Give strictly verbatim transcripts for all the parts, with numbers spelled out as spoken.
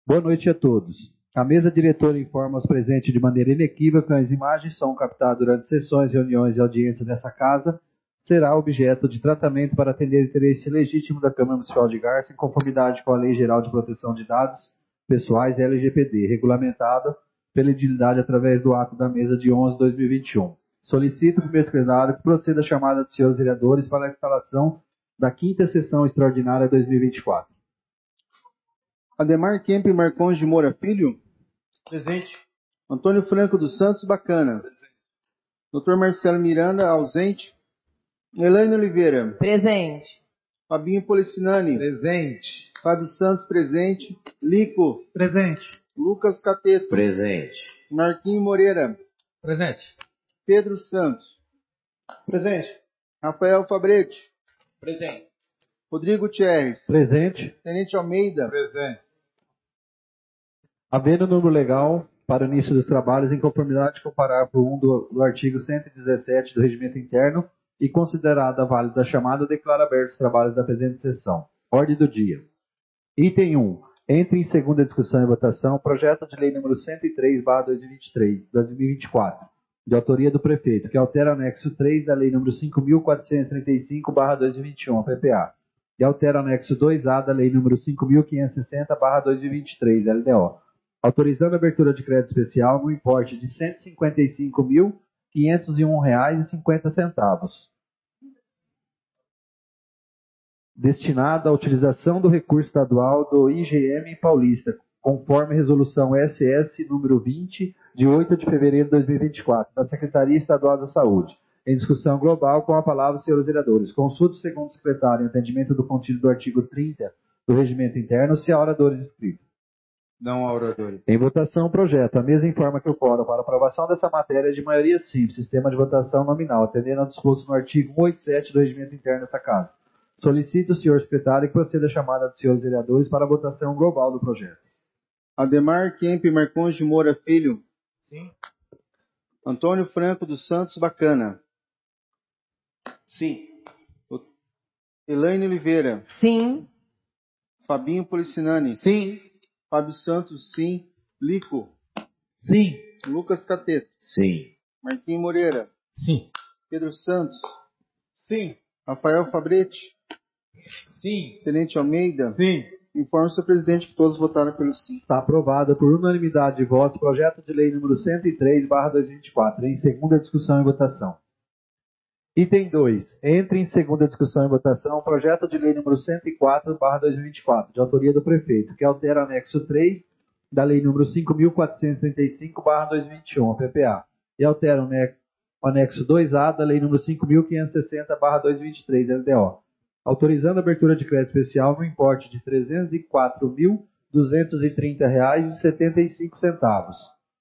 Boa noite a todos. A mesa diretora informa os presentes de maneira inequívoca que as imagens são captadas durante sessões, reuniões e audiências dessa casa. Será objeto de tratamento para atender o interesse legítimo da Câmara Municipal de Garça, em conformidade com a Lei Geral de Proteção de Dados Pessoais, L G P D, regulamentada pela edilidade através do ato da mesa de onze de dois mil e vinte e um. Solicito o primeiro secretário que proceda a chamada dos senhores vereadores para a instalação da quinta sessão extraordinária de dois mil e vinte e quatro. Ademar Kemp Marcondes de Moura Filho. Presente. Antônio Franco dos Santos Bacana. Presente. doutor Marcelo Miranda, ausente. Elaine Oliveira. Presente. Fabinho Policinani. Presente. Fábio Santos, presente. Lico. Presente. Lucas Cateto. Presente. Marquinho Moreira. Presente. Pedro Santos. Presente. Rafael Fabretti. Presente. Rodrigo Thierres. Presente. Tenente Almeida. Presente. Havendo número legal para o início dos trabalhos em conformidade com o parágrafo um do, do artigo cento e dezessete do Regimento Interno e considerada válida a chamada, declaro abertos os trabalhos da presente sessão. Ordem do dia. Item um. Entre em segunda discussão e votação o projeto de lei número cento e três barra dois mil e vinte e três, dois mil e vinte e quatro, de autoria do prefeito, que altera o anexo três da lei número cinco mil quatrocentos e trinta e cinco barra dois mil e vinte e um, P P A, e altera o anexo dois A da lei número cinco mil quinhentos e sessenta barra dois mil e vinte e três, L D O, autorizando a abertura de crédito especial no importe de cento e cinquenta e cinco mil quinhentos e um reais e cinquenta centavos, destinado à utilização do recurso estadual do I G M Paulista, conforme resolução S S número vinte, de oito de fevereiro de dois mil e vinte e quatro, da Secretaria Estadual da Saúde. Em discussão global, com a palavra os senhores vereadores. Consulta o segundo secretário em atendimento do contido do artigo trinta do Regimento Interno, se há oradores inscritos. Não há oradores. Em votação, o projeto. A mesa informa que o quórum para aprovação dessa matéria é de maioria simples, sistema de votação nominal, atendendo ao disposto no artigo cento e oitenta e sete do Regimento Interno desta Casa. Solicito o senhor secretário que proceda a chamada dos senhores vereadores para a votação global do projeto. Ademar Kemp Marcondes de Moura Filho. Sim. Antônio Franco dos Santos Bacana. Sim. Elaine Oliveira. Sim. Fabinho Policinani. Sim. Fábio Santos, sim. Lico. Sim. Lucas Cateto. Sim. Marquinho Moreira. Sim. Pedro Santos. Sim. Rafael Fabretti. Sim. Tenente Almeida. Sim. Informo o senhor presidente que todos votaram pelo sim. Está aprovado por unanimidade de votos o projeto de lei número cento e três barra dois mil e vinte e quatro, em segunda discussão e votação. Item dois. Entre em segunda discussão e votação o projeto de lei número cento e quatro barra dois mil e vinte e quatro, de autoria do prefeito, que altera o anexo três da lei número cinco mil quatrocentos e trinta e cinco barra dois mil e vinte e um, P P A, e altera o anexo dois A da lei número cinco mil quinhentos e sessenta barra dois mil e vinte e três, L D O, autorizando a abertura de crédito especial no importe de trezentos e quatro mil duzentos e trinta reais e setenta e cinco centavos,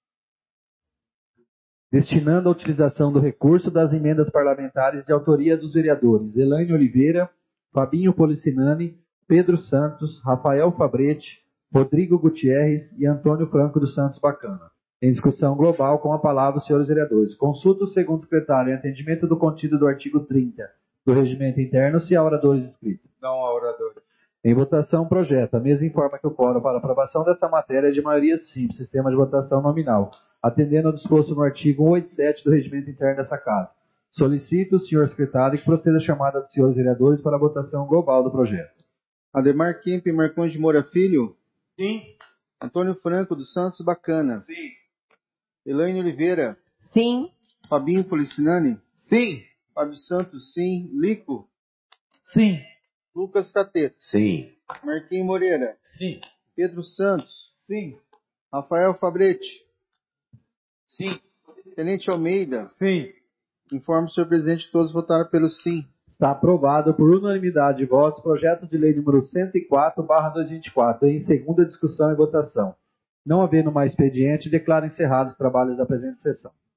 destinando a utilização do recurso das emendas parlamentares de autoria dos vereadores Elaine Oliveira, Fabinho Policinani, Pedro Santos, Rafael Fabretti, Rodrigo Gutierrez e Antônio Franco dos Santos Bacana. Em discussão global, com a palavra os senhores vereadores. Consulta o segundo secretário em atendimento do contido do artigo trinta do Regimento Interno, se há oradores inscritos. Não há oradores. Em votação, projeto. A mesa informa que o quórum para aprovação desta matéria é de maioria simples, sistema de votação nominal, atendendo ao disposto no artigo cento e oitenta e sete do Regimento Interno dessa Casa. Solicito o senhor secretário que proceda a chamada dos senhores vereadores para a votação global do projeto. Ademar Kemp Marcondes de Moura Filho. Sim. Antônio Franco dos Santos Bacana. Sim. Elaine Oliveira. Sim. Fabinho Policinani. Sim. Fábio Santos, sim. Lico. Sim. Lucas Cateto. Sim. Marquinho Moreira. Sim. Pedro Santos. Sim. Rafael Fabretti. Sim. Tenente Almeida. Sim. Informo o senhor presidente que todos votaram pelo sim. Está aprovado por unanimidade de votos o projeto de lei número cento e quatro barra dois mil e vinte e quatro, em segunda discussão e votação. Não havendo mais expediente, declaro encerrados os trabalhos da presente sessão.